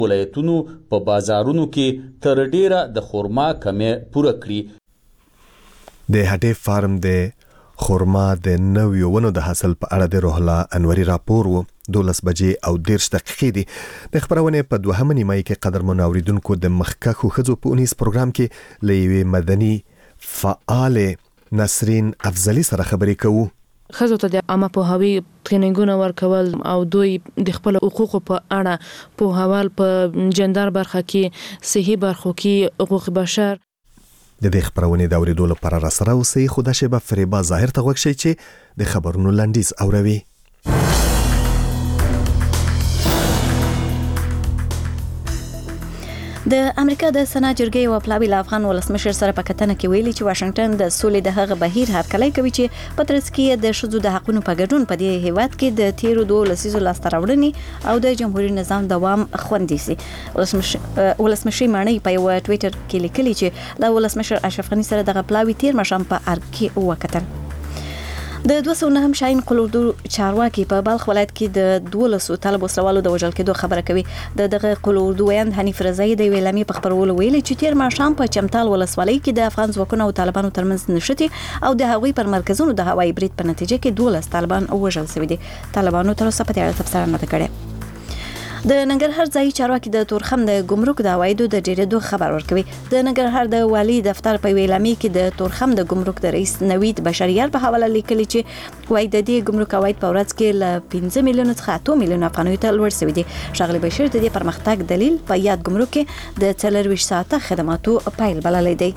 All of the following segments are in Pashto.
ولایتونو په بازارونو کې تر ډیره د خرما کمې پوره کړي. د هټې فارم د خرما د نویو ونو د حاصل په اړه د روح الله انوري راپور و 12 بجې او 10 دقیقې دي. د خبرونه په 2 نیمه کې قدرمن اوریدونکو د مخکخو خزو په اونیس پروګرام کې لوي مدني فعال نسرین افضلی سره خبرې کوو. خزو ته د عامه پوهاوی ټریننګونه ورکول او دوی د خپل حقوقو په اړه پوهاول په جندر برخه کې صحي برخو کې حقوق بشر. د دې خبرونه د اوریدو لپاره را سره اوسئ. خو د شباب فریبا ظاهر ته وښی چې د خبرونو لنډیز اوروي. د امریکا د سنا جرګې او پلاوی افغان ولسمشر سره په کتنه کې ویلي چې واشنگټن د سولې د هغه بهیر هرکلی کوي چې په ترڅ کې د شذو د حقونو په ګډون په دې هیواد کې د تیرو 2 لسیزو لاسته راوړنې او د جمهوریت نظام دوام خوندي سي. ولسمشر مانی په یو ټویټر کې لیکلي چې د ولسمشر اشرف غنی سره د پلاوی تیر مشام په ارګ کې وکتل. د 209 شاین قلوردو چارواکي په بلخ ولایت کې د 12 طالب وسلوالو د وژل کېدو خبره کوي. دغه قلوردویان حنیف رضایی د ویلامي په خبرولو ویلي چې تیر ماښام په چمتال ولسوالۍ کې د افغان ځواکونو او طالبانو ترمنځ نښتې او د هغوی پر مرکزونو د هوایي برید په نتیجه کې 12 طالبان وژل شوي دي. طالبانو تر اوسه په دې اړه تفسیر نه کړی. د ننګرهار ځای چارواکي د تورخم د ګمرک د عوایدو د ډیرېدو خبر ورکوي. د ننګرهار د والی دفتر په ویلامي کې د تورخم د ګمرک د رئیس نوید بشریار په حواله لیکلي چې وای د دې ګمرک عواید په ورځ کې ل 15 میلیون څخه 8 میلیون افغانیو ته لوړ شوی دي. ښاغلي بشیر د دې پرمختګ دلیل په یاد ګمرک کې د 24 ساعته خدماتو پیل بللی دی.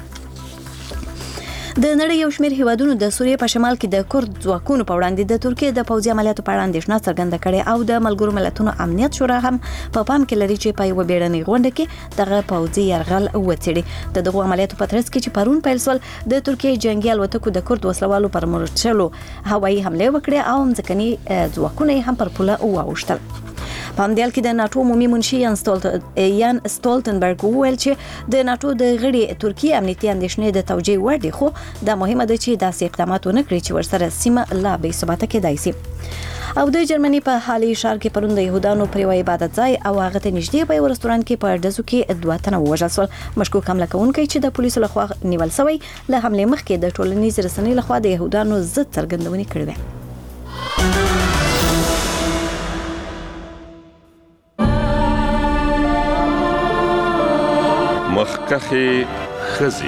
د نړۍ یو شمېر هیوادونو د سوریې په شمال کې د کورد ځواکونو په وړاندې د ترکیې د پوځي عملیاتو په اړه اندېښنه څرګنده کړې او د ملګرو ملتونو امنیت شورا هم په پام کې لري چې په یو بیړنۍ غونډه کې دغه پوځي یرغل وڅېړي. د دغو عملیاتو په ترڅ کې چې پرون پیل شول د ترکیې جنگي الوتکو د کورد وسلوالو پر مورچلو هوایي حمله وکړه او ځمکني ځواکونه هم پر پوله واوښتل. په همدې حال کې د ناتو عمومي منشي یان ستولتنبرګ وویل چې د ناتو د غړي ترکیه امنیتي اندېښنې د توجیه وړ دي خو دا مهمه ده چې داسې اقدامات ونه کړي چې ورسره سیمه لا بې ثباته کېدای شي. او د جرمني په حالي ښار کې پرون د يهودانو پر یو عبادت ځای او هغه ته نږدې په یو رستورانت کې په ډزو کې 2 تنه ووژل شول. مشکوک حمله کوونکی چې د پولیسو لخوا نیول شوی له حملې مخکې د ټولنیز رسنۍ لخوا د يهودانو ضد څرګندونې کړې وې. مخکخي خزي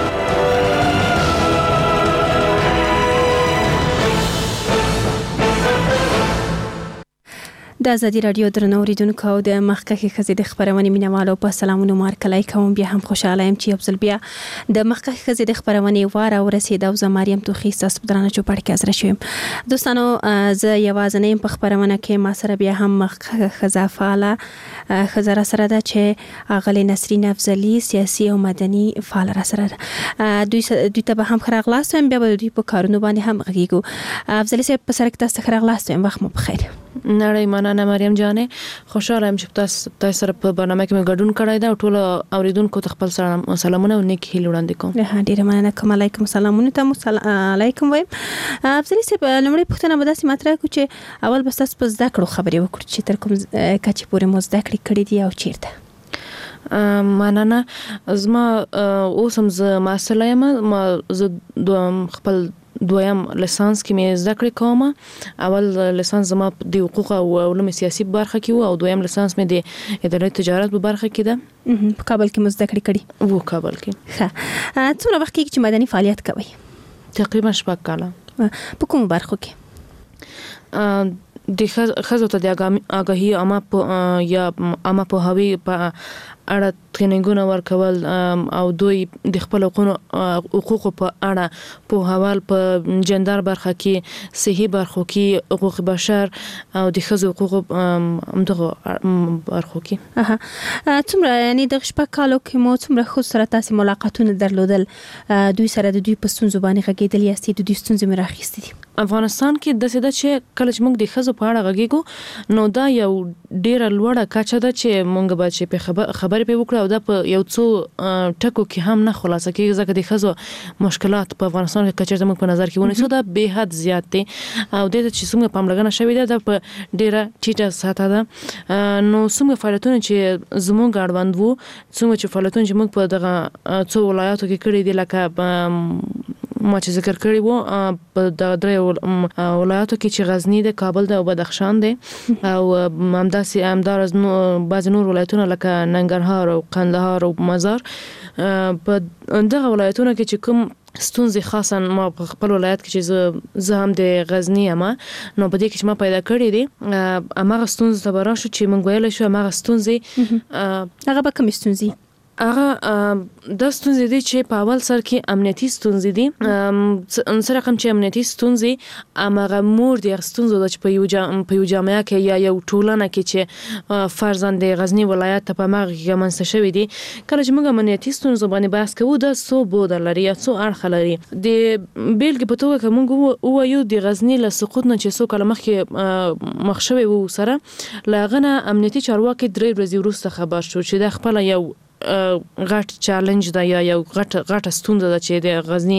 د ازادي رادیو درنو اوریدونکو او د مخکخي خزي د خبرونې مینوالو په سلامونو مارکلای کوم. بیا هم خوشاله یم چې یو ځل بیا د مخکخي خزي د خبرونې واره ورسید او زه مریم توخی تاسو په درنه چوپړ کې حاضر شوم. دوستانو زه یوازې نیم په خبرونه کې ما سره بیا هم مخکخي خزا فعاله خزر سره ده چې اغلی نسرین افضلی سیاسي او مدني فعال را سره دوی ته به هم خراغلاستم بیا به دوی په کارونو باندې هم غږیږو. افضلی صاحب په سره کې تاسو خراغلاستم. وخت مو بخیر. نړۍ مننه مریم جانې. خوشاله یم چې تاسو سره په برنامه کې مې ګډون کړی دا او ټول اوریدونکو ته خپل سلامونه او نیک هیلې وړاندې کوم. ډیره مننه کوم. علیکم سلامونه ته علیکم وایم. افضلی صاحب لمړی پوښتنه به داسې مطرح کو چې اول به تاسو په زده کړو خبرې وکړو چې تر کوم کچې پورې مو زده کړې کړې دي او چیرته. مننه. زما اوس هم زه محصله یم. زه خپل دویم لیسانس کې مې زده کړې کوم. اول لیسانس زما د حقوق او علوم سیاسي برخه کې و او دویم لیسانس مې د اداره تجارت په برخه کې ده. په کابل کې مو زده کړې کړې وو. کابل کې. ښه. څومره وخت کې چې مدني فعالیت کوئ؟ تقریبا 6 کاله. په کومو برخو کې؟ د خزو ته د آگاهی عامه پوهاوی په اړه ټریننګونه ورکول او دوی د خپل حقوقو په اړه پوهاول په جندر برخه کې صحي برخو کې حقوق بشر او د خزو حقوق همدغه برخو کې. څومره یعنی د 6 کالو کې مو څومره خو سره تاسو ملاقاتونه درلودل دوی سره د دوی په ستونزو باندې غږیدل یا د دوی ستونزې مراخیستې دي؟ افغانستان کې د سده چې کله چې موږ د خزو په اړه غږیږو نو دا یو ډیره لوړه کچه ده چې موږ به چې په خبرې په وکړو او دا په یو څو ټکو کې هم نه خلاصه کیږي ځکه د خزو مشکلات په افغانستان کې کچه موږ په نظر کې ونیسو دا به حد زیات دي او د چې څنګه پاملرنه شوې ده په ډیره ټیټه سطح ده نو څنګه فعالیتونه چې زموږ اړوند وو څنګه چې فعالیتونه چې موږ په دغه څو ولایتو کې کړی دي لکه ما چې ذکر کړی وو په د درې ولایتو کې چې غزنی ده کابل ده او بدخشان ده او همدار از بعض نور ولایتونه لکه ننګرهار او قندهار او مزار په دغه ولایتونه کې چې کوم ستونزې خاصا ما په خپل ولایت کې چې زه هم د غزنی یم نو په دې کې چې ما پیدا کړې دي هغه ستونزې ته به راشو چې موږ ویلی شو هغه ستونزې هغه به کومې ستونزې هغه د ستونزې دي چې په اول سر کې امنیتي ستونزې دي سره کوم چې امنیتي ستونزې هغه مور دي ستونزې د چې په یو جامعه کې یا یو ټولنه کې چې فرضاً د غزنی ولایت ته په مغه کې منځ شوی دي کله چې موږ امنیتي ستونزې باندې بحث کوو د څو بود لري یا څو اړخ لري د بیلګې په توګه موږ وایو د غزنی له سقوط نه چې څو کله مخکې مخ شوی وو سره لاغنه امنیتي چارواکي 3 ورځې وروسته خبر شو چې د خپل یو غټ چالنج ده یا یو غټه ستونزه ده چې د غزنی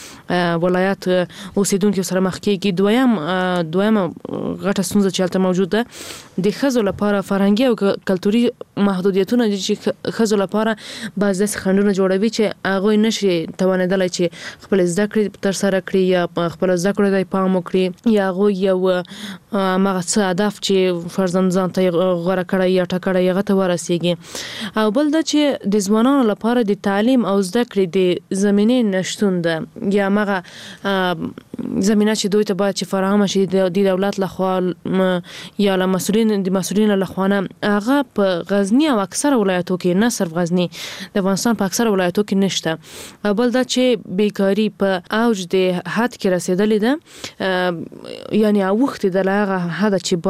ولایت اوسیدونکو سره مخ کېږي دویم غټه ستونزه چې هلته موجود ده د خزو لپاره فرهنګي او کلتوري محدودیتونه چې خزو لپاره بعض داسې خنډونه جوړوي چې هغه نشي توانیدلی چې خپل زده کړې تر سره کړي یا خپل زده کړې ته پام وکړي یا هغه یو هغه څه هدف چې فرضاً ځان ته غوره کړی یا ټاکلی هغه ته ورسیږي او بل دا چې د ځوانانو لپاره د تعلیم او زده کړې د زمینې نشتون ده یا مغه زمينه چې دوی ته باید چې فراهم شي د دولت لخوا یا له مسؤلین لخوا هغه په غزنی او اکثر ولایتو کې نه صرف غزنی د افغانستان په اکثر ولایتو کې نشته بل دا چې بیکاری په اوج د حد کې رسیدلې ده یعنی اوخت د لغه حد چې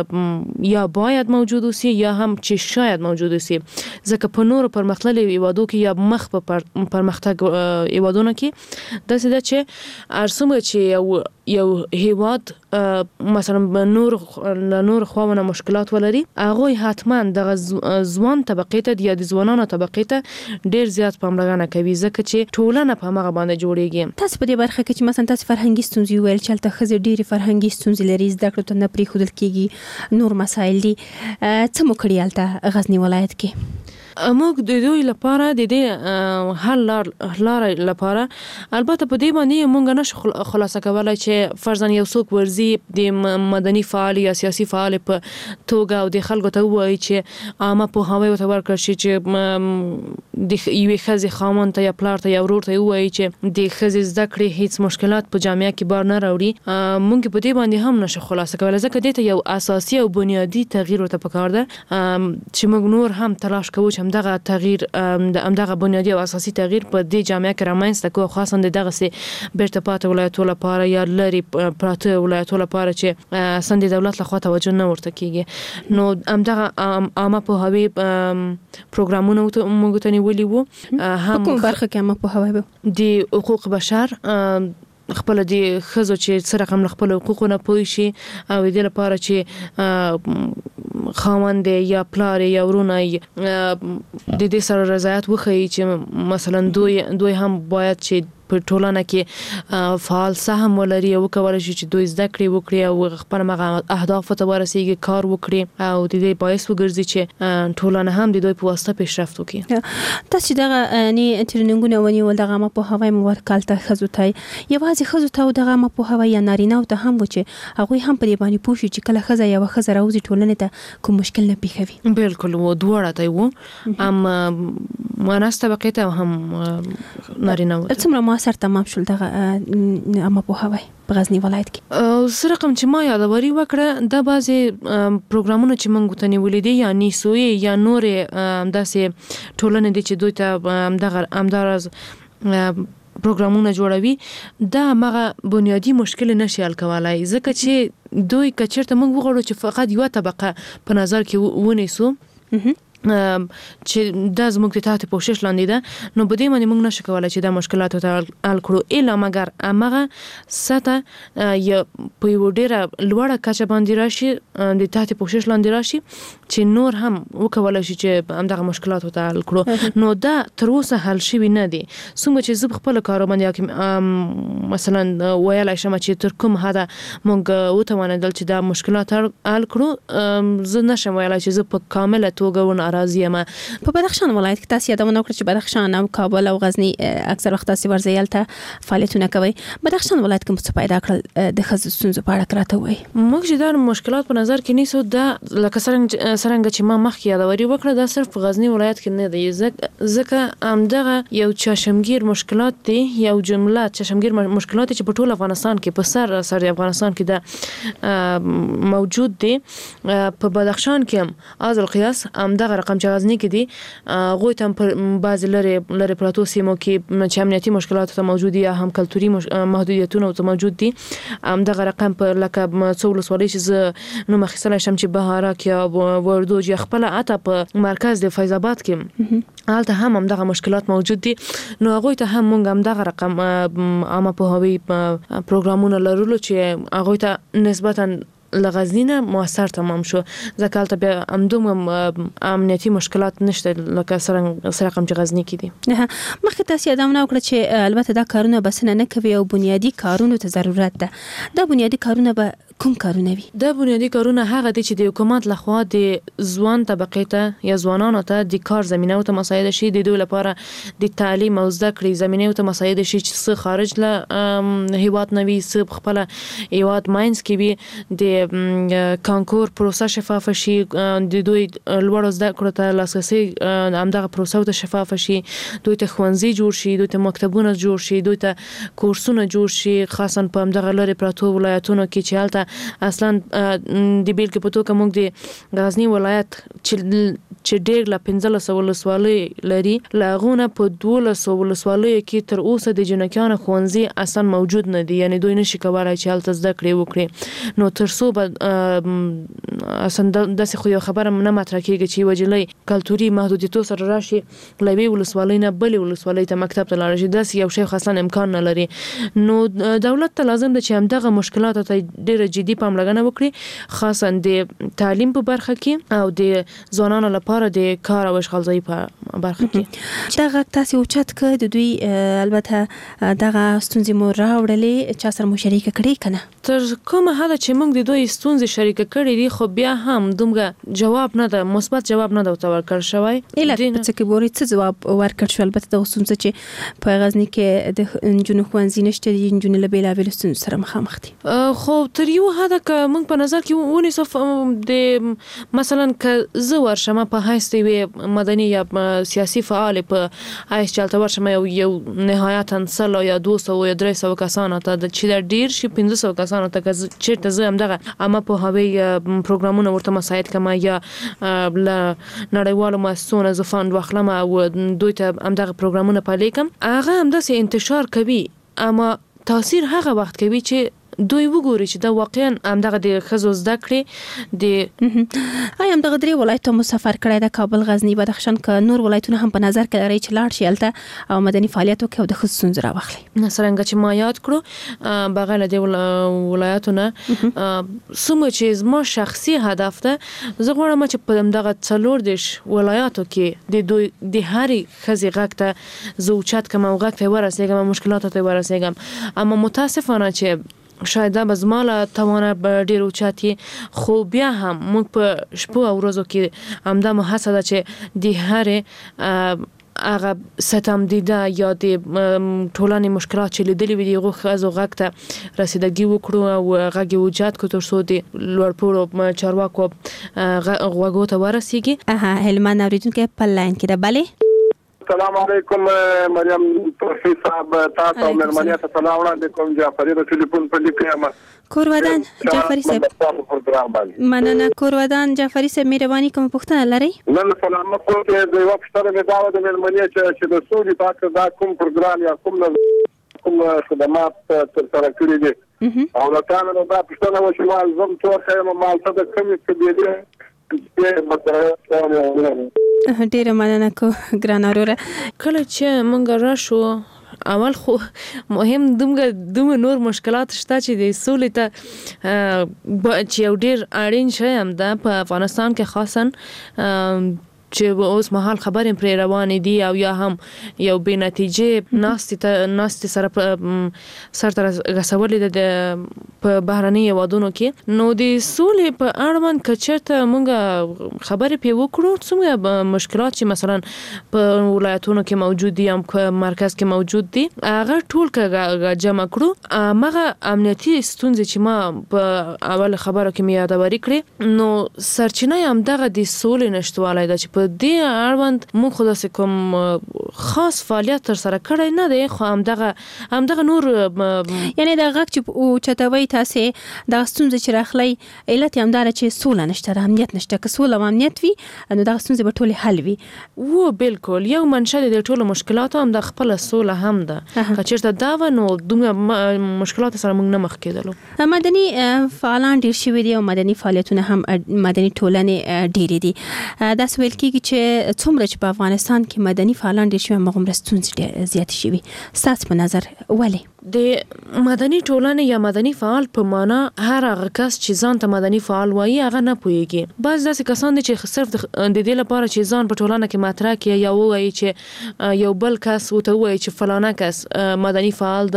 باید موجود اوسي یا هم چې شاید موجود اوسي ځکه په نور پرمختللي هیوادو کې یا مخ په پرمختګ هیوادونو کې د څه چې ارسمه چې یو هیواد مثلا نور خواونه مشکلات ولري هغه حتما د ځوان طبقه ته یا د ځوانانو طبقه ته ډیر زیات پاملرنه کوي ځکه چې ټولنه په هغه باندې جوړیږي تاسو په دې برخه کې چې مثلا تاسو فرهنګي ستونزې ویل چې تل خزه ډیری فرهنګي ستونزې لري زده کړو ته نه پری خودل کېږي نور مسایل دي څه مو کړی الته غزنی ولایت کې موږ د دوی لپاره د دې حل لار لپاره البته په دې باندې موږ نشو خلاصه کولای چې فرضاً یو څوک ورزي د مدني فعال یا سیاسي فعال په توګه او د خلکو ته وایي چې عامه په هوای وته ورکړ شي چې د یوې خزي خامون ته یا پلار ته یا ورور ته وایي چې د خزي زده کړې هیڅ مشکلات په جامعه کې بار نه راوړي موږ په دې باندې هم نشو خلاصه کولای ځکه دې ته یو اساسي او بنیادی تغییر ورته پکار ده چې موږ نور هم تلاش کوو چې دغه تغییر دغه بنیادی او اساسي تغییر په دې جامعه کې رامنځته کوو خاصه دغه سي بیرته پاتې ولایتو لپاره یا لري پراته ولایتو لپاره چې سند دولت لخوا توجه نه ورته کیږي نو دغه عامه په هوی پروګرامونه موږ ته نیولي وو هم کوم برخه کې عامه په هوی د حقوق بشر خپل د خزو چې سره کوم خپل حقوقونه پوي شي او د لپاره چې خاوند یا پلار یا ورونه د دې سره رضایت وخی چې مثلا دوی هم باید چې په ټولنه کې فعال سهم ولري او کولای شي چې دوی زده کړې وکړي او خپل مغه اهداف ته ورسیږي کار وکړي او د دې باعث وګرځي چې ټولنه هم د دوی په واسطه پیشرفت وکړي تاسو دغه نه ټریننګونه ونیول دغه ما په هوای مورکال ته خزو ته یوازې خزو ته دغه ما په هوای یا نارینه او ته هم و چې هغه هم په دې باندې پوښي چې کله خزه یا خزه راوځي ټولنه ته کوم مشکل نه پیښوي بالکل و دوړه ته و ام مناسبه طبقه هم نارینه و څومره سر تمام شول دغه اما په هوای په غزنی ولایت کې سره کوم چې ما یادوري وکړه د بازي پروګرامونه چې موږ ته نیولې دي یا نیسوي یا نورې داسې ټولنې دي چې دوی ته دغه امدارز پروګرامونه جوړوي دا مغه بنیادی مشکل نشي حل کولای ځکه چې دوی کچرته موږ وغواړو چې فقط یو طبقه په نظر کې ونیسو چې دا زموږ د تحت پوښښ لاندې ده نو په دې باندې موږ نشو کولای چې دا مشکلات ته حل کړو الا مګر امغه سطح یا په یو ډیره لوړه کچه باندې راشي د تحت پوښښ لاندې راشي چې نور هم وکولای شي چې همدغه مشکلات ته حل کړو نو دا تر اوسه حل شوی نه دي څومره چې زه خپل کار باندې مثلا ویلای شم چې تر کوم حد موږ وتوانیدل چې دا مشکلات حل کړو زه نشم ویلای چې زه په کامله توګه راضی یم. په بدخشان ولایت کې تاسو یادونه وکړه چې بدخشان او کابل او غزنی اکثر وخت تاسو ورځي یلته فعالیتونه کوي. بدخشان ولایت کې څه پیدا کړل د خزو ستونزو په اړه راته وایي. موږ چې دا مشکلات په نظر کې نیسو دا لکه څنګه چې ما مخکې یادوري وکړه دا صرف غزنی ولایت کې نه دی ځکه همدغه یو چشمگیر مشکلات دي یو جمله چشمگیر مشکلات چې په ټول افغانستان کې په سر افغانستان کې دا موجود دي په بدخشان کې هم از القياس همدغه رقم چې غزنی کې دي غوی ته پر بعض لری پراتو سیمو کې چې امنیتي مشکلات ته موجود دي یا هم کلتوري محدودیتونه ته موجود دي همدغه رقم په لکه څول سوالي چې نو مخسله شم چې بهارک یا وردوج یا خپل اته په مرکز د فیض آباد کې حالته همدغه مشکلات موجود دي نو هغه ته هم مونږ همدغه رقم عامه په هوی پروګرامونه لرلو چې هغه ته نسبتا لغزنینه موثر تمام شو ځکه ته بیا همدوم امنیتي مشکلات نشته لکه سره رقم چې غزنی کې دي. مخکې تاسو یادونه وکړه چې البته دا کارونه بس نه کوي او بنیادی کارونو ته ضرورت ده. دا بنیادی کارونه به کوم کارونه وي؟ دا بنیادی کارونه هغه دي چې د حکومت لخوا د ځوان طبقه ته یا ځوانانو ته د کار زمينه او ته مساعد شي د دوی لپاره د تعلیم او زده کړې زمينه او ته مساعد شي چې خارج له هیواد نوي سب خپل هیواد ماینز کې وي د کانکور پروسه شفاف شي د دوی لوړ زده کړو ته لاسرسي همدغه پروسه ته شفاف شي دوی ته ښوونځي جوړ شي دوی ته مکتبونه جوړ شي دوی ته کورسونه جوړ شي خاصا په همدغه لری پراتو ولایتونو کې چې حالت اصلا د بیل کې پتو کوم د غزنی ولایت چې ډېر لا 1500 ولسوالۍ لري لاغونه په 1200 ولسوالۍ کې تر اوسه د جنکیانو ښوونځي اصلا موجود نه دي یعنی دوی نشي کولای چې حالت زده کړې وکړي نو تر څو اصلا د څه خو یو خبره نه مطرح کیږي چې وجلې کلتوري محدودیتو سره راشي لوي ولسوالۍ نه بلې ولسوالۍ ته مکتب ته لاړ شي دا یو شی خاصه امکان نه لري نو دولت ته لازم ده چې همدغه مشکلات ته ډېر جدي پاملرنه وکړي خاصا د تعلیم په برخه کې او د ځوانانو لپاره د کار او اشغال ځای په برخه کې دا غږ تاسو اوچت ک د دوی البته دغه ستونزې مو راوړلې چا سره مو شریک کړي کنه تر کومه حد چې موږ د دوی ستونزې شریک کړي دي خو بیا هم دومره جواب نه ده مثبت جواب نه ده ورکړ شوی اله څه کې بوري څه جواب ورکړ شو البته د ستونزې چې په غزنی کې د جنو خوانزي نشته دي جنو له بیلابل ستونزې سره مخامخ دي خو تر یو حد که موږ په نظر کې ونیسو د مثلا که زه ورشم په هیڅ وی مدني یا سیاسي فعال په هیڅ چلته ورشم یو نهایتا 100 یا 200 یا 300 کسانو ته د چې ډیر شي 500 کسانو ته چې زه همدغه اما په هوی پروګرامونه ورته مساعد کما یا ل نړیوالو مؤسسونو ز فاند واخلم او دوی ته همدغه پروګرامونه پلي کوم هغه همدغه انتشار کوي اما تاثیر هغه وخت کوي چې دوی وګوري چې دا واقعا همدغه د خزو زده کړې د همدغه درې ولایتونو مسافر کړی د کابل غزنی بدخشان ک نور ولایتونه هم په نظر کې لري چې لاړ شي الته او مدني فعالیت وکړي او د خزو ستونزې راوخلي څنګه چې ما یاد کړو بغیر د ولایتونو سمه چې زما شخصي هدف ده زه غواړم چې په همدغه څلور دیش ولایتو کې د دوی د هرې خزي غږ ته زوچات کوم غږ ته ورسېږم مشکلات ته ورسېږم اما متاسفانه چې شاید دا بزماله توانه ډیر اوچاتي خو بیا هم موږ په شپو او ورځو کې همدا محسه ده چې د هر هغه ستم دیده یا د ټولنې مشکلات چې لیدلې وي دغه خزو غږ ته رسیدګي وکړو او غږ اوچات کو تر څو د لوړپوړو چارواکو غوږو ته ورسیږي هلمند اوریدونکو په لاین کې ده bale السلام علیکم مریم توفیق صاحب تاسو مهرباني ته سلام وړاندې کوم جعفری د ټلیفون په لیکه کورودان جعفری صاحب مننه کورودان جعفری صاحب مهرباني کوم پوښتنه لري نن سلام کوم چې د وخت سره مې دا د مهرباني چې د سولې پاک دا کوم پروګرام یا کوم خدمات تر سره کړی دي او دا کانو دا پښتنه و چې مال زم تور خیمه مال ته د کمی کبیره چې مطلب ډیره مننه کو ګران اوره. کله چې مونږ راشو اول خو مهم دومره نور مشکلات شته چې د سولې ته چې یو ډیر اړین شی هم ده په افغانستان کې خاصا چې اوس مهال خبرې پرې روانې دي او یا هم یو بې نتیجې ناستې سره سر ته رسولې ده په بهرني هیوادونو کې. نو د سولې په اړوند که چېرته موږ خبرې پرې وکړو څومره مشکلات چې مثلا په ولایتونو کې موجود دي هم په مرکز کې موجود دي هغه ټول که جمع کړو هغه امنیتي ستونزې چې ما په اول خبرو کې مې یادوري کړې نو سرچینه یې همدغه د سولې نشتوالی ده چې په دې اړوند موږ خو داسې کوم خاص فعالیت تر سره کړی نه دی خو همدغه نور یعنی د غږ چې اوچتوي تاسې دغه ستونزې چې راخلی علت یې همداره چې سوله نشته امنیت نشته که سوله او امنیت وي نو دغه ستونزې به ټولې حل وي. و بالکل یو منشأ د ټولو مشکلاتو هم د خپله سوله هم ده که چېرته دا وه نو دومره مشکلاتو سره موږ نه مخ کېدلو. مدني فعالان ډېر شوي دي او مدني فعالیتونه هم مدني ټولنې ډېرې دي. داسې ویل کېږي چې څومره چې په افغانستان کې مدني فعالان ډېر شوي هغومره ستونزې ډېرې زیاتې شوي. ستاسو په نظر ولې؟ د مدني ټولنې یا مدني فعال په معنا هر هغه کس چې ځان ته مدني فعال وایي هغه نه پوهیږي. بعض داسې کسان دي چې صرف د دې لپاره چې ځان په ټولنه کې مطرح کړي یا ووایي چې یو بل کس ورته ووایي چې فلانه کس مدني فعال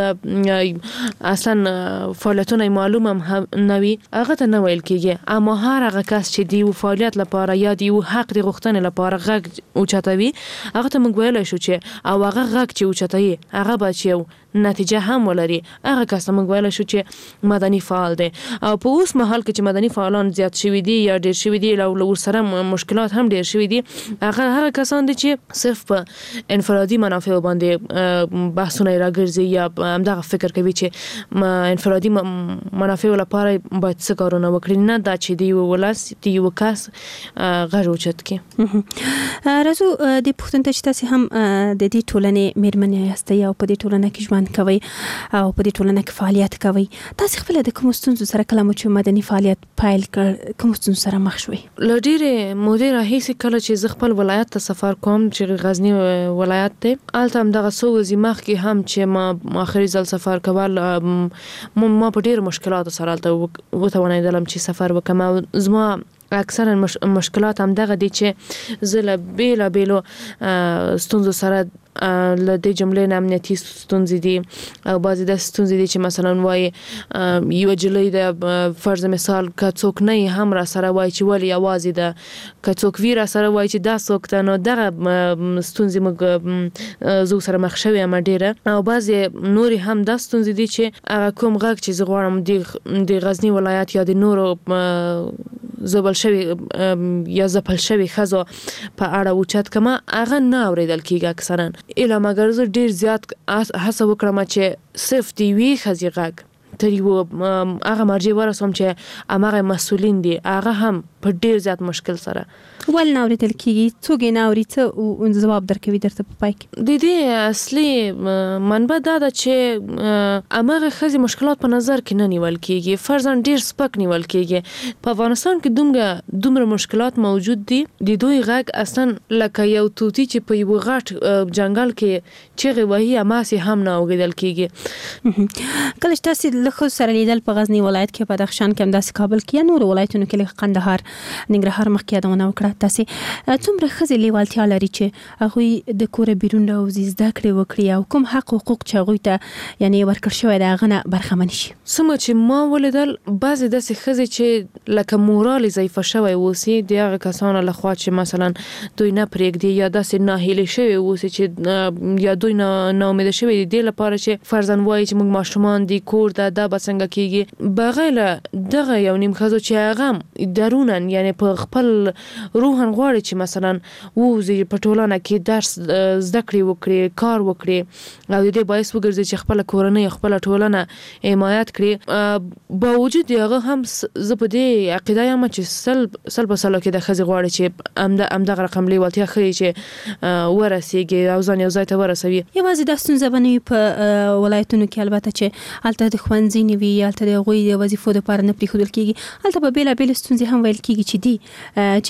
ده اصلا فعالیتونه معلوم هم نه وي هغه ته نه ویل کېږي. اما هر هغه کس چې د فعالیت لپاره یا د حق د غوښتنې لپاره غږ اوچتوي هغه ته موږ ویلی شو چې او هغه غږ چې اوچتوي هغه به چې یو نتیجه هم ولري هغه کس موږ ویلی شو چې مدني فعال دی. او په اوس مهال کې چې مدني فعالان زیات شوي دي یا ډېر شوي دي او ورسره مشکلات هم ډېر شوي دي هغه کسان دي چې صرف په انفرادي منافعو باندې بحثونه راګرځي یا همدغه فکر کوي چې انفرادي منافعو لپاره باید څه کارونه وکړي نه دا چې د یو ولس د یو کس غږ اوچت کړي. راځو د پوښتنې ته چې تاسې هم د دې ټولنې مېرمنې یاستئ او په دې ټولنه کې ژوند کوي او په دې ټولنه کې فعالیت کوي تاسې خپله د کومو ستونزو سره کله مو چې مدني فعالیت پیل کړ کومو ستونزو سره مخ شوئ؟ له ډېرې مودې راهیسې کله چې زه خپل ولایت ته سفر کوم چې غزني ولایت دی هلته همدغه څو ورځې مخکې هم چې ما آخري ځل سفر کول ما په ډېرو مشکلاتو سره هلته وتوانېدلم چې سفر وکړم او زما اکثرا مشکلات هم دغه دي چې زه له بیلابیلو ستونزو سره له دې جملې نه امنیتي ستونزې دي او بعضې داسې ستونزې دي چې مثلا وایي یوه جلۍ د فرض مثال که څوک نه یې هم را سره وایي چې ولې یوازې ده که څوک وي را سره وایي چې دا څوک ده نو دغه ستونزې موږ زه سره مخ شوې یم ډېره. او بعضې نورې هم دا ستونزې دي چې هغه کوم غږ چې زه غواړم د غزني ولایت یا د نورو زبل شوي یا زپل شوي ښځو په اړه اوچت کړمه هغه نه اورېدل کېږي اکثرا الا مګر زه ډېر زیات هڅه وکړم چې صرف د یوې ښځې غږ تر یو هغه مرجع ورسوم چې هماغه مسؤلین دي هغه هم په ډېر زیات مشکل سره ول نه اورېدل کېږي څوک یې نه اوري څه جواب درکوي درته په پای کې؟ د دې اصلي منبع دا ده چې هماغه ښځې مشکلات په نظر کې نه نیول کېږي فرضاً ډېر سپک نیول کېږي. په افغانستان کې دومره مشکلات موجود دي د دوی غږ اصلا لکه یو توتي چې په یو غټ جنګل کې چغې وهي هماسې هم نه اورېدل کېږي. کله چې تاسې له ښځو سره لیدل په غزني ولایت کې په بدخشان کې همداسې کابل کې یا نورو ولایتونو کې لکه قندهار ننګرهار مخکې یادونه وکړه تاسې څومره ښځې لیوالتیا لري چې هغوی د کوره بیرون راوځي زده کړې وکړي او کوم حق حقوق چې هغوی ته یعنې ورکړل شوی د هغه نه برخمن شي؟ څومره چې ما ولیدل بعضې داسې ښځې چې لکه مورال یې ضعیفه شوی اوسي د هغه کسانو لخوا چې مثلا دوی نه پرېږدي یا داسې ناهیلې شوي اوسي چې یا دوی ناامیده شوي دي دې لپاره چې فرضاً وایي چې موږ ماشومان دي کور ده دا به څنګه کېږي بغیر له دغه یو نیم ښځو چې هغه هم دروناً یعنې په خپل روحاً غواړي چې مثلا ووځي په ټولنه کې درس زده کړې وکړي کار وکړي او د دې باعث وګرځي چې خپله کورنۍ خپله ټولنه حمایت کړي باوجود د هغه هم زه په دې عقیده یم چې سل په سلو کې د ښځې غواړي چې همدغه رقم لیوالتیا ښیي چې ورسیږي او ځان یو ځای ته ورسوي. یوازې دا ستونزه به نه وي په ولایتونو کې البته چې هلته د ښوونځي نه وي هلته د هغوی د وظیفو دپاره نه پرېښودل کېږي هلته به بېلابېلې ستونزې هم ویل کېږي چې دي چې هلته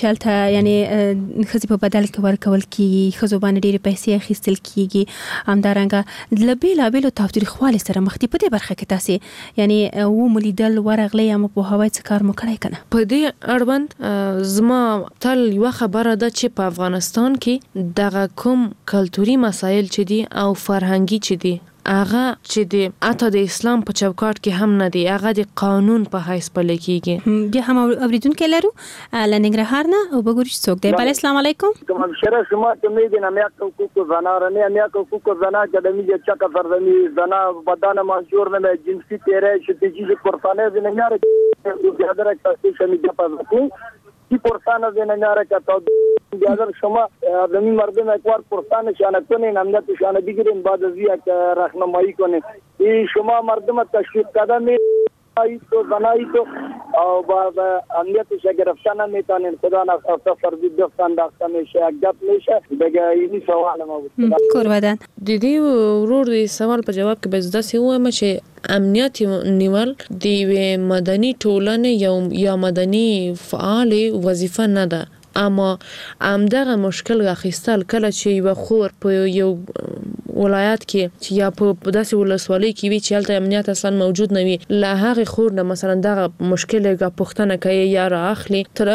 یعنی خزي په بدل کې ورکول کیږي خزو باندې ډېری پیسې اخیستل کیږي همدارنګه لبیل تاوتریخوالي سره مخ دي په دې برخه کې تاسو یعنی و ملیدل ورغلې یا په هوای څه کار مو کړی کنه په دې اړوند زما تل یو خبره ده چې په افغانستان کې دغه کوم کلتوري مسایل چې دي او فرهنګي چې دي هغه چې د اته د اسلام په چوکاټ کې هم نه دی هغه د قانون په حیث پلي کیږي بیا هم اوریدونکو لرو لنګرهار نه او بګورش څوک دی بله السلام علیکم تمام شرع شما تمید نمیاک حقوق زنان نمیاک حقوق زنان جدمی چک فرزمی زنا بدن منظور نه جنسی تیره شتیجی پرسانه زنیار بیادر اکتاسی شمیدی پازدی کی پرسانه زنیار اکتاسی بیادر شما آدمی مردم اکوار پرسانه شانه کنین امنیت شانه بگیرین بعد از یک راهنمایی کنین این شما مردم تشویق کده می تو زنایی تو او بعد امنیتش گرفتن میتونین خدا نخواسته فرضی دفتن داخته میشه گپ میشه بگه اینی سوال ما بود قربان دیدی ورور دی سوال په جواب کې بس داسې وایم چې امنیت نیول د مدني ټولنې یا مدني فعال وظیفه نه ده اما همدغه مشکل راخیستل کله چې یو خور په یو ولایت کې چې یا په داسې ولسوالۍ کې وي چې هلته امنیت اصلا موجود نه وي له هغه خور نه مثلا دغه مشکل پوښتنه کوي یا راخلي تر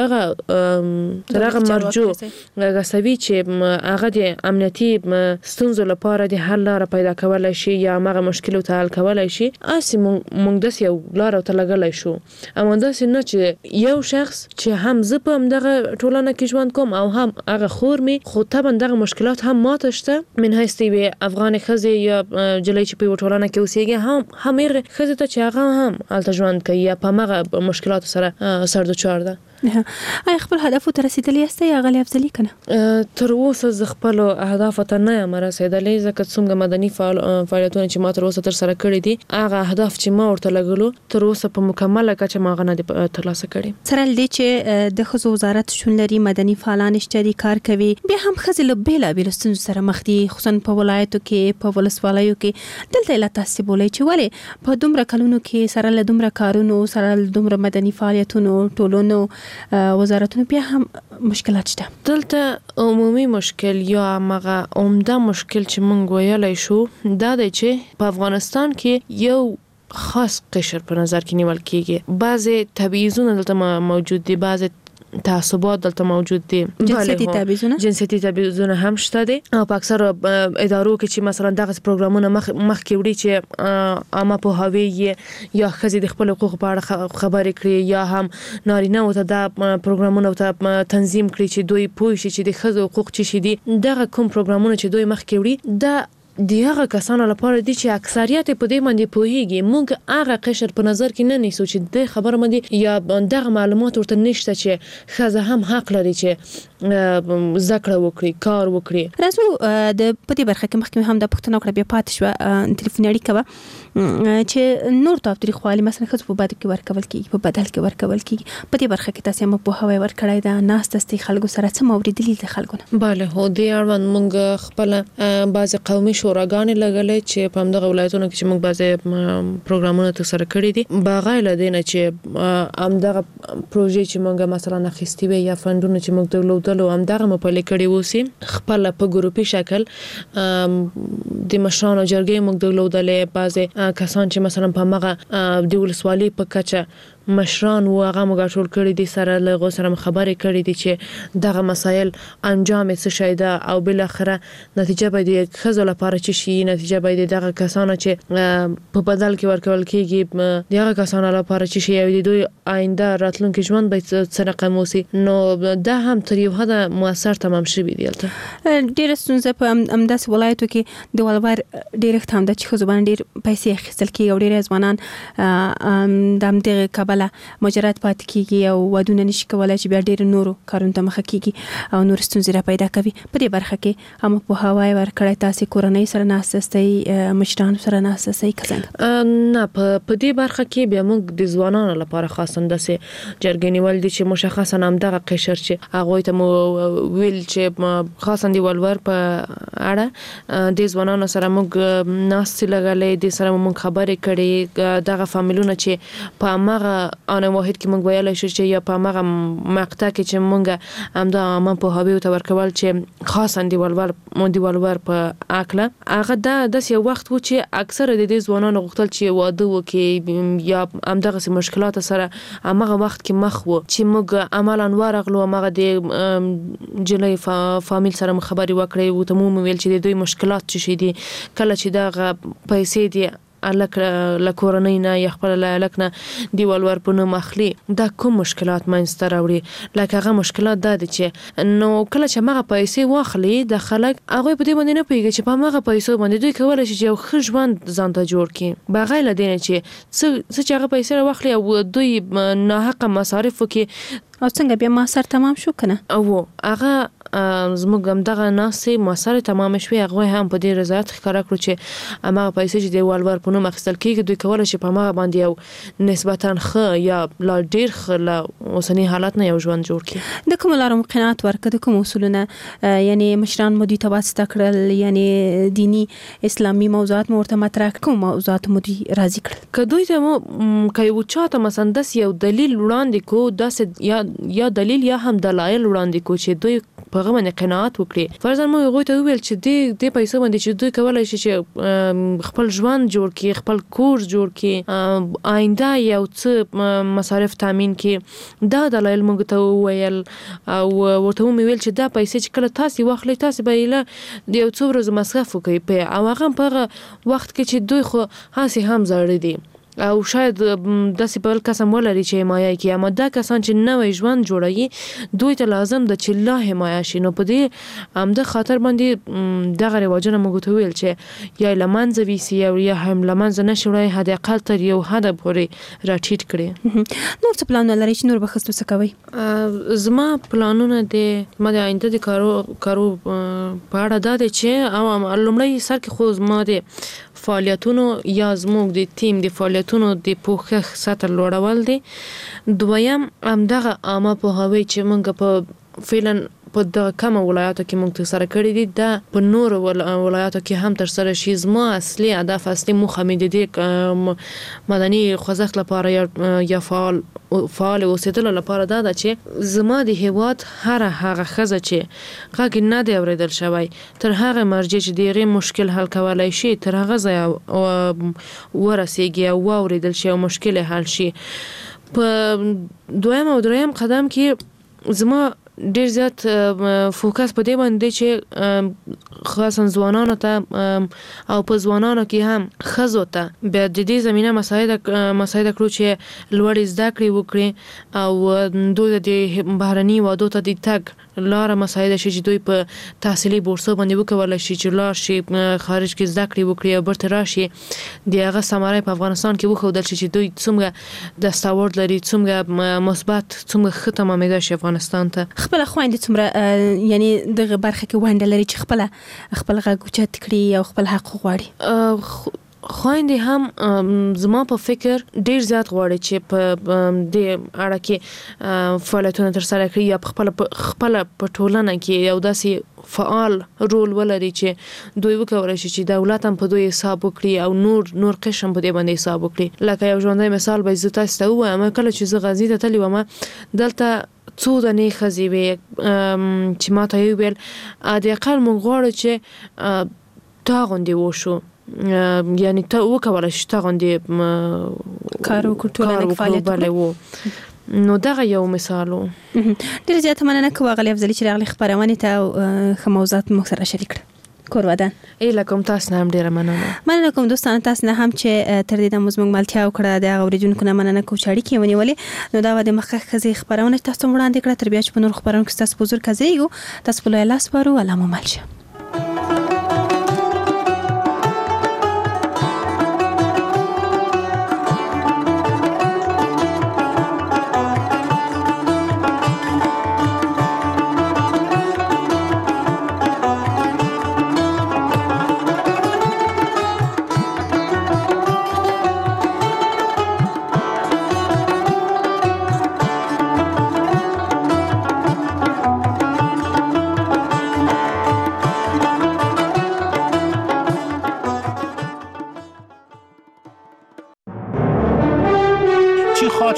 هغه مرجو غسوي چې هغه د امنیتي ستونزو لپاره د حل لاره پیدا کولای شي یا هغه مشکل ته حل کولای شي اسی مونږ داسې یو لاره ته لګلای شو اما داسې نه چې یو شخص چې هم زه په همدغه ټولنه کې ژوند کوم او هم هغه خور می خو طبعا دغه مشکلات هم ماته شته من هستی به افغان خزي یا جلای چې په ټولنه کې اوسېږي هم هغه خزي ته چې هغه هم الته ژوند کوي یا په هغه مشکلات سره سر دوچار ده آیا خپل هدف ته رسیدلی یاست یا غلی افضلی کنه تر اوسه ز خپل اهداف ته نه یم رسیدلی ځکه څنګه مدني فعالیتونه چې ما تر اوسه تر سره کړی دي هغه اهداف چې ما ورته لګلو تر اوسه په مکمله کچه ما غنه ترلاسه کړی سره لدی چې د خزو وزارت شون لري مدني فعالان اشتري کار کوي بیا هم خزل بیل ستونزو سره مخ دي خصوصا په ولایتو کې په ولسوالیو کې دلته لا تاسو بولئ چې ولې په دومره کلونو کې سره له دومره کارونو سره له دومره مدني فعالیتونو ټولونو وزارتونو بیا هم مشکلات شته دلته عمومي مشکل یا هغه عمده مشکل چې مونږ ویلای شو دا دی چې په افغانستان کې یو خاص قشر په نظر کې نیول کېږي بعضی تبعیضونه دلته موجود دي بعضی تعصبات دلته موجود دي جنسيتي تبعیضونه هم شته دي او په اکثر ادارو کې چې مثلا دغه پروګرامونه مخ کې وړي چې عامه په هوی یا خزي د خپل حقوق په اړه خبرې کړي یا هم نارینه او ته د پروګرامونه ته تنظیم کړي چې دوی پوه شي چې د خزو حقوق چی شي دي دغه کوم پروګرامونه چې دوی مخ کې وړي دا دیغه کسانو لپاره دي چې اکثریت په دې باندې پوهیږي مونږ هغه قشر په نظر کې نه نیسو چې د خبره باندې یا دغه معلومات ورته نشته چې خزه هم حق لري چې ذکر وکړي کار وکړي راځو د پدې برخه کې مخکې هم د پښتنو کړه بیا پاتې شو ټلیفون اړیکه چې نور تاوتریخوالي مثلا خزه په بدل کې ورکول کیږي په دې برخه کې تاسو هم په هوای ورکړای دا ناس تاسو خلکو سره څه موریدلی د خلکو نه bale هو دی اړوند مونږ خپل بعض قومي شوراګانې لګلې چې په همدغه ولایتونو کې چې موږ بعضې پروګرامونه ترسره کړي دي بغیر له دې نه چې همدغه پروژې چې موږ مثلا اخیستي وي یا فندونه چې موږ درلودل او همدغه مو پلي کړي ووسي خپل په ګروپي شکل د مشرانو جرګې موږ درلودلې بعضې کسان چې مثلا په هغه د ولسوالۍ په کچه مشران و هغه موږ ټول کړي دي سره له سره خبرې کړي دي چې دغه مسایل انجام څه شي ده او بل اخره نتیجه به د خزو لپاره چی شي نتیجه به دغه کسانو چې په بدل کې ورکول کیږي دغه کسانو لپاره چی شي او د دوی آینده راتلونکي ژوند به څه رقم وسی نو دا هم تر یو حد موثر تمام شوی دی البته ډیر ستونزه په امداس ولایتو کې د ولور ډیر ختم د خزو باندې ډیر پیسې اخیستل کیږي او ډیر ځوانان د همدغه کابل مجرد پات کیږي او ودونه نشي کولای چې بیا ډیر نورو کارونه ته مخ کیږي او نور ستونزې را پیدا کوي په دې برخه کې هم په هوای ورکړی تاسو کورنۍ سره ناسستي مشران سره ناسستي کزنګ نه په دې برخه کې بیا موږ د ځوانانو لپاره خاصه داسې جرګې نیول دي چې مشخصا هم دغه قشر چې هغه ته مو ویل چې خاصه دی ولور په اړه د ځوانانو سره موږ ناس لګلې د سره موږ خبرې کړې دغه فامیلونه چې په هغه ان واحد کې موږ ویلای شو چې یا په هغه مقطع کې چې موږ همدا عامه په هوی او ورکول چې خاصا دیوالور په اکله هغه د یو وخت و چې اکثره د دې ځوانانو غوښتل چې واده وکړي یا همدغه مشکلات سره هغه وخت کې مخ و چې موږ عملاً ورغلو هغه د جلای فامیل سره خبري وکړې او ته مو ویل چې د دوی مشکلات څه شي دي کله چې دا پیسې دي الک لکورنۍ نه یا خپل لالک نه دیوال ور په نوم اخلي دا کوم مشکلات مینځته راوړي لکه هغه مشکلات دا دي چې نو کله چې هغه پیسې واخلي د خلک هغه په دې باندې نه پیږي چې په هغه پیسو باندې دوی کولای شي چې یو ښه ژوند ځان ته جوړ کړي بغیر له دې چې څه هغه پیسې واخلي او دوی نه حق مصارف وکړي او څنګه بیا ما سر تمام شو کنه او هغه زموږ هم دغه ناسې مساره تمام شوي هغه هم په دې رضایت ښکاره کړو چې هغه پیسې چې د والور په نوم اخیستل کېږي دوی کولای شي په هغه باندې یو نسبتاً ښه یا لا ډیر ښه له اوسني حالت نه یو ژوند جوړ کړي د کوم لارو قناعت ورکړه د کوم اصولونه یعنی مشران مو دي تباسته کړل یعنی دینی اسلامي موضوعات مرته مطرح کوم موضوعات مو دي راضي کړل که دوی ته مو کوي چاته مثلا داس یو دلیل وړاندې کو داس یا دلیل یا هم دلایل وړاندې کو چې دوی په هغه باندې قناعت وکړي فرضاً موږ هغوی ته وویل چې د پیسو باندې چې دوی کولای شي چې خپل ژوند جوړ کړي خپل کور جوړ کړي آینده یو څه مصارف تامین کړي دا دلایل موږ ته وویل او ورته مو ویل چې دا پیسې چې کله تاسو واخلئ تاسو به یې له یو څو ورځې مصرف وکړئ او هغه په هغه وخت کې چې دوی خو هسې هم زاړه دي او شاید داسې په بل قسم ولري چې حمایه کوي اما دا کسان چې نوې ژوند جوړوي دوی ته لازم ده چې لا حمایه شي نو په دې همده خاطر باندې دغه رواجونه موږ ته ویل چې یا لمنځه ویسي او یا هم لمنځه نشي وړای حد اقل تر یو حد پورې راټیټ کړي نور څه پلان لري چې نور بخښتو څه کوي زما پلانونه د آینده د کارو په اړه دا دي چې او لومړی سر کې خو زما د فعالیتونو یا زموږ د ټیم د فعالیتونو د پوښښ سطح لوړول دي دویم همدغه عامه پوهاوی چې موږ په فعلا په دغه کم ولایاتو کې موږ تر سره کړی دي دا په نور ولایاتو کې هم تر سره شي زما اصلي هدف اصلي موخه مې د دې مدني خوځښت لپاره یا فعال اوسېدلو لپاره دا ده چې زما د هیواد هغه ښځه چې غږ نه دی اورېدل شوی تر هغه مرجع چې د هغې مشکل حل کولی شي تر هغه ځایه ورسېږي او واورېدل شي او مشکل حل شي په دویم او دریم قدم کې زما ډیر زیات فوکس په دې باندې چې خاصا ځوانانو ته او په ځوانانو کې هم ښځو ته بیا د دې زمینه مساعده کړو چې لوړې زده کړې وکړي او دوی د بهرني وادو ته د تګ لاره مساعده شي چې دوی په تحصیلي بورسو باندې وکولای شي چې لاړ شي خارج کې زده کړې وکړي او برته راشي د هغه ثمره په افغانستان کې وښودل شي چې دوی څومره دستاورد لري څومره مثبت څومره ښه تمامېدای شي افغانستان ته خپل خويندې څومره یعنی دغه برخه کې ونډه لري چې خپل غږ اوچت کړي او خپل حق غواړي خويندې هم زما په فکر ډیر زیات غواړي چې په دې اړه کې فعالیتونه تر سره کړي یا خپل په ټولنه کې یو داسې فعال رول ولري چې دوی وکولای شي چې دولت هم په دوی حساب وکړي او نور قشم په دې باندې حساب وکړي لکه یو ژوندۍ مثال به زه تاسو ته وایم کله چې زه غزني ته تللی وم دلته څو دنې ښځې وې چې ما ته یې ویل د اقل موږ غواړو چې تا غوندې وشو یعنی ته وکولای شي تا غوندې کار وکړو ټولنه فعالیت وکړو نو دغه یو مثال و ډېر زیات مننه کوم غالي افضلي چې راغلي خبرونه ته خموزات مو سره شریک کړ کورودان لکم تاسو نه هم ډیره مننه کوم دوستان تاسو نه هم چې تر دې د موږ ملتیا وکړه د اوریدونکو نه مننه کوم چې اړیکې ونیولې نو دا د مخکې خزي خبرونه تاسو وړاندې کړه تر بیا چې په نور خبرونو کې تاسو بزرګ کزیږو تاسو په لاس بارو علامه ملشه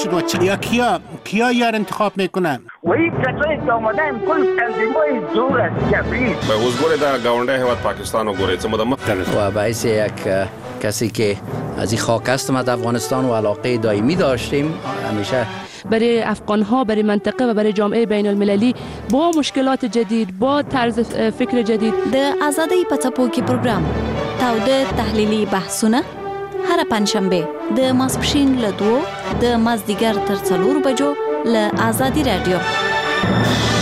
شد و کیا یار انتخاب میکنن؟ وی کسایی که آمدن کل تنظیم‌های زور است جبری. به وزگوره در گاونده هواد پاکستان و گوره و باعث یک کسی که از این خاک هستم از افغانستان و علاقه دائمی داشتیم همیشه برای افغان‌ها، برای منطقه و برای جامعه بین المللی با مشکلات جدید، با طرز فکر جدید. د آزادۍ په څپو کې پروګرام تاوده تحلیلي بحثونه هر پنځشنبه د ماسپښین له 2 د مازدیګر تر 4 بجو له آزادي رادیو.